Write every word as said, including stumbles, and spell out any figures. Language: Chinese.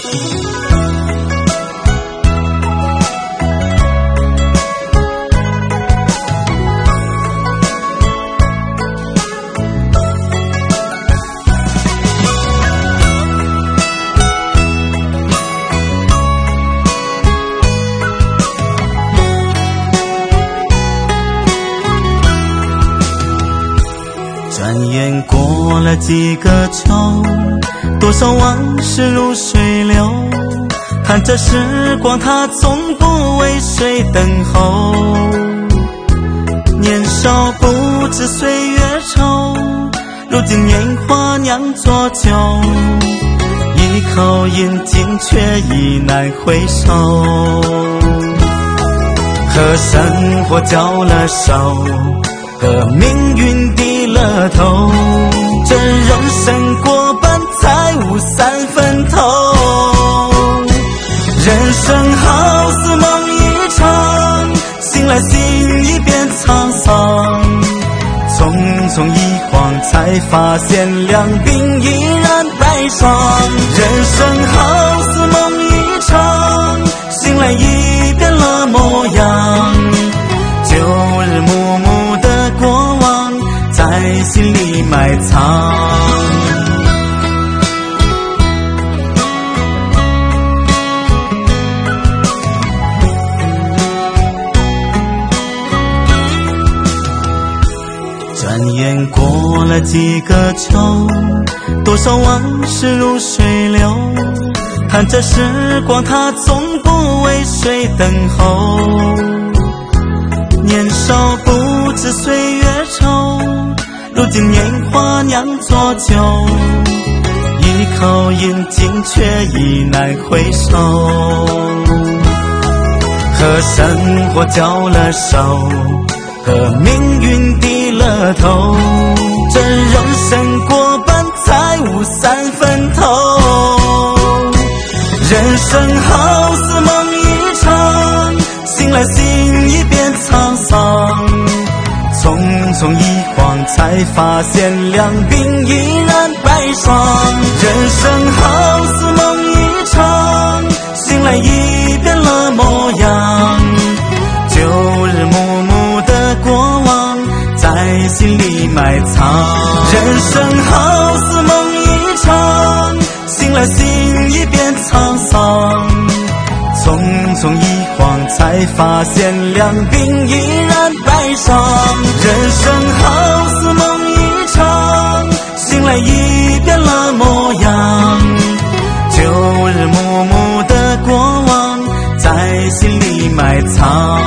转眼过了几个秋，多少往事如水流，看着时光它从不为谁等候。年少不知岁月稠，如今年华酿作酒，一口饮尽却已难回首。和生活交了手，和命运低了头，这人生过半才无三分头。人生好似梦一场，醒来心已变沧桑，匆匆一晃才发现两鬓已然白霜。人生好似梦一场，醒来已变了模样，旧日暮暮的过往在心里埋藏。转眼过了几个秋，多少往事如水流，看着时光它从不为谁等候。年少不知岁月稠，如今年华酿作酒，一口饮尽却已难回首。和生活交了手，和命运低了头，这人生过半才无三分头。人生好似梦一场，醒来心已变沧桑，匆匆一晃才发现两鬓已然白霜。人生好似梦一场，醒来已变了模样，旧日暮暮的过往在心里埋藏。人生好似梦一场，醒来心已变沧桑，匆匆一晃才发现两鬓已然白霜。人生好似梦一场，醒来已变了模样，旧日暮暮的过往在心里埋藏。